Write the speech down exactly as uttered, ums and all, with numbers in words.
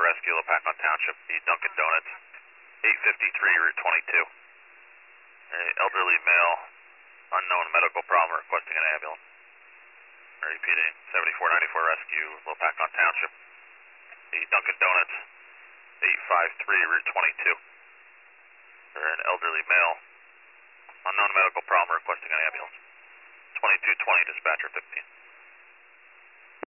rescue, Lopakon Township, the Dunkin' Donuts, eight fifty-three, Route twenty-two. A elderly male, unknown medical problem, requesting an ambulance. Repeating, seventy-four ninety-four rescue, Lopakon Township, the Dunkin' Donuts, eight fifty-three, Route twenty-two. For an elderly male, unknown medical problem, requesting an ambulance. twenty-two twenty, dispatcher fifteen.